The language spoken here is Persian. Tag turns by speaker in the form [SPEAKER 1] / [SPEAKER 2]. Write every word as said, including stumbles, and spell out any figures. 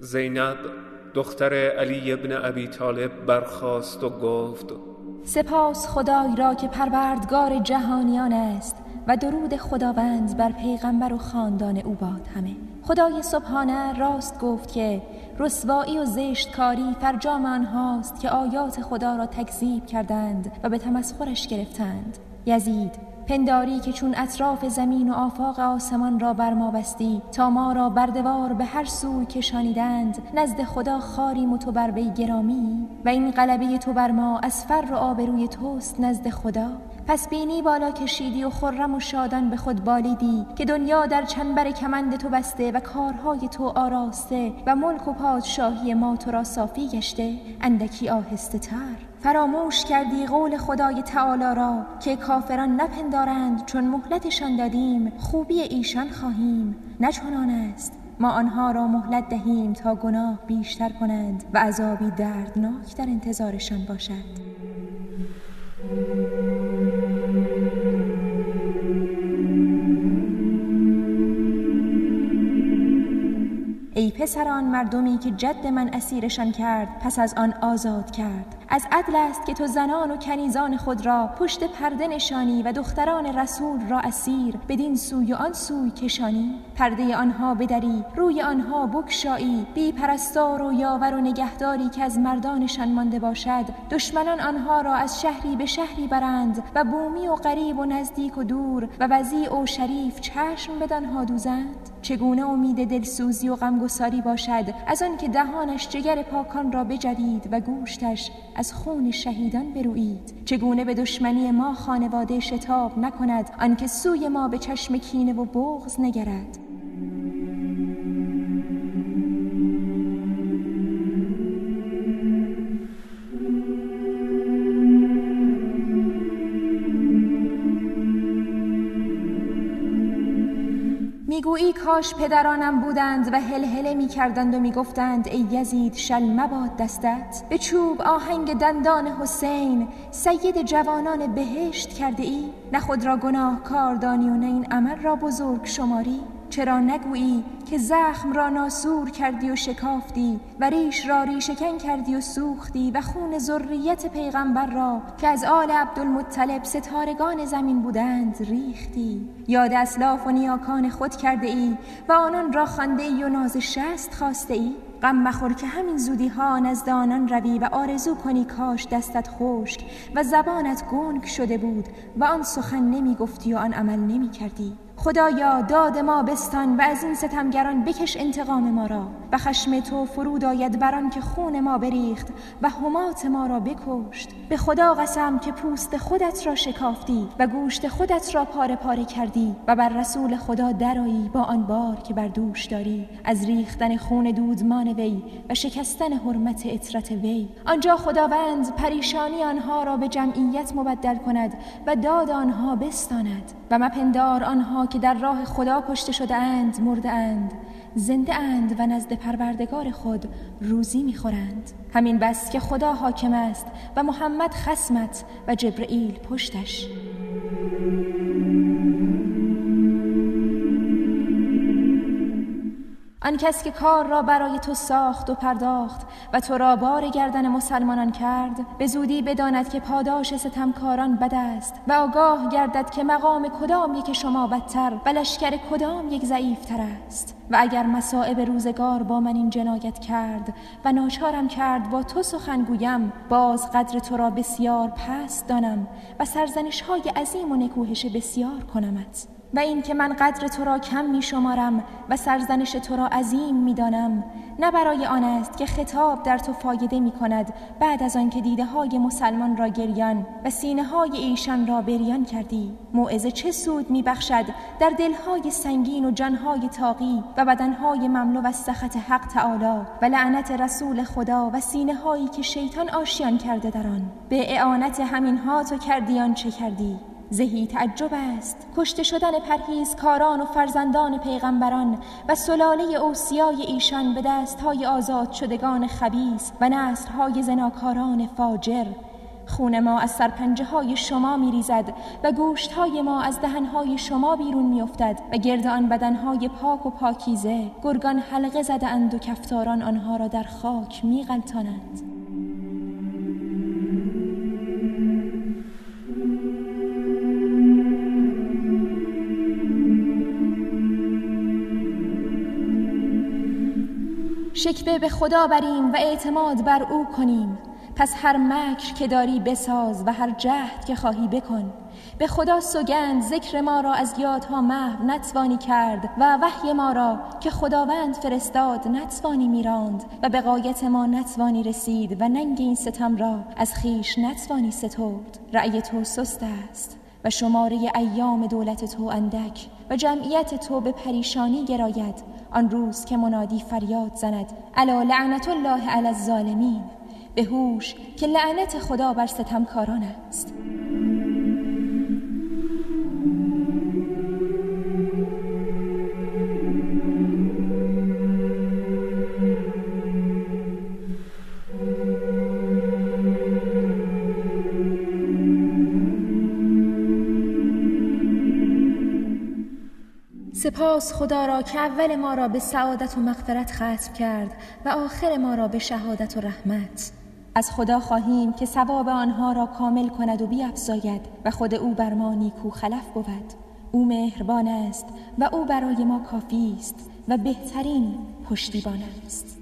[SPEAKER 1] زینب دختر علی ابن ابی طالب برخاست و گفت:
[SPEAKER 2] سپاس خدای را که پروردگار جهانیان است و درود خداوند بر پیغمبر و خاندان او باد همه. خدای سبحانه راست گفت که رسوایی و زشتکاری فرجام آنهاست که آیات خدا را تکذیب کردند و به تمسخرش گرفتند. یزید، پنداری که چون اطراف زمین و آفاق آسمان را بر ما بستی تا ما را بردوار به هر سوی کشانیدند، نزد خدا خاریم و تو بر وی گرامی و این غلبه تو بر ما از فر و آبروی توست نزد خدا. پس بینی بالا کشیدی و خرم و شادان به خود بالیدی که دنیا در چنبر کمند تو بسته و کارهای تو آراسته و ملک و پادشاهی ما تو را صافی گشته. اندکی آهسته تر فراموش کردی قول خدای تعالی را که کافران نپندارند چون مهلتشان دادیم خوبی ایشان خواهیم. نه چنان است، ما آنها را مهلت دهیم تا گناه بیشتر کنند و عذابی دردناک در انتظارشان باشد. ای پسران، مردمی که جد من اسیرشان کرد پس از آن آزاد کرد. از عدل است که تو زنان و کنیزان خود را پشت پرده نشانی و دختران رسول را اسیر بدین سوی و آن سوی کشانی. پرده آنها بدری، روی آنها بگشایی، بی پرستار و یاور و نگهداری که از مردانشان مانده باشد. دشمنان آنها را از شهری به شهری برند و بومی و قریب و نزدیک و دور و وضیع و شریف چشم بدانها دوزند. چگونه امید دلسوزی و غمگساری باشد از آن که دهانش جگر پاکان را بجدید و گوشتش از خون شهیدان برویید. چگونه به دشمنی ما خانواده شتاب نکند آن که سوی ما به چشم کینه و بغض نگرد. میگویی کاش پدرانم بودند و هلهله میکردند و میگفتند ای یزید شل مباد دستت، به چوب آهنگ دندان حسین سید جوانان بهشت کرده ای. نه خود را گناه کار دانی و نه این عمل را بزرگ شماری. چرا نگویی که زخم را ناسور کردی و شکافتی و ریش را ریشه‌کن کردی و سوختی و خون ذریت پیغمبر را که از آل عبدالمطلب ستارگان زمین بودند ریختی. یاد اسلاف و نیاکان خود کرده ای و آنان را خوانده ای و ناز شست خواسته ای. غم مخور که همین زودی ها نزد آنان روی و آرزو کنی کاش دستت خشک و زبانت گنگ شده بود و آن سخن نمی گفتی و آن عمل نمی کردی. خدایا داد ما بستان و از این ستمگران بکش انتقام ما را و خشم تو فرود آید بر آن که خون ما بریخت و حمات ما را بکشت. به خدا قسم که پوست خودت را شکافتی و گوشت خودت را پاره پاره کردی و بر رسول خدا درایی با آن بار که بر دوش داری از ریختن خون دودمان وی و شکستن حرمت عترت وی. آنجا خداوند پریشانی آنها را به جمعیت مبدل کند و داد آنها بستاند و مپندار آنها که در راه خدا کشته شده اند مرده اند، زنده اند و نزد پروردگار خود روزی میخورند. همین بس که خدا حاکم است و محمد خصمت و جبرئیل پشتش. آن کس که کار را برای تو ساخت و پرداخت و تو را بار گردن مسلمانان کرد، به زودی بداند که پاداش ستمکاران بد است و آگاه گردد که مقام کدام یک شما بدتر و لشکر کدام یک ضعیفتر است. و اگر مصائب روزگار با من این جنایت کرد و ناچارم کرد با تو سخن گویم، باز قدر تو را بسیار پست دانم و سرزنش های عظیم و نکوهش بسیار کنمت. و این که من قدر تو را کم می شمارم و سرزنش تو را عظیم می دانم، نه برای آن است که خطاب در تو فایده می کند بعد از آن که دیده های مسلمان را گریان و سینه های ایشان را بریان کردی. موعظه چه سود می بخشد در دلهای سنگین و جانهای طاغی و بدنهای مملو از سخط حق تعالی و لعنت رسول خدا و سینه هایی که شیطان آشیان کرده در آن. به اعانت همین ها تو کردی آن چه کردی. زهی تعجب است کشته شدن پرهیزکاران و فرزندان پیغمبران و سلاله اوصیای ایشان به دستهای آزاد شدگان خبیث و نسل‌های زناکاران فاجر. خون ما از سرپنجه های شما می ریزد و گوشت های ما از دهن های شما بیرون می افتد و گرد آن بدن های پاک و پاکیزه گرگان حلقه زده اند و کفتاران آنها را در خاک می غلطانند. شکوه به خدا بریم و اعتماد بر او کنیم. پس هر مکر که داری بساز و هر جهد که خواهی بکن. به خدا سوگند ذکر ما را از یادها محو نتوانی کرد و وحی ما را که خداوند فرستاد نتوانی میراند و به غایت ما نتوانی رسید و ننگ این ستم را از خیش نتوانی سترد. رأی تو سست است و شماره ایام دولت تو اندک و جمعیت تو به پریشانی گراید. آن روز که منادی فریاد زند الا لعنت الله علی الظالمین، به هوش که لعنت خدا بر ستمکاران است. سپاس خدا را که اول ما را به سعادت و مغفرت ختم کرد و آخر ما را به شهادت و رحمت. از خدا خواهیم که ثواب آنها را کامل کند و بیفزاید و خود او بر ما نیکو خلف بود. او مهربان است و او برای ما کافی است و بهترین پشتیبان است.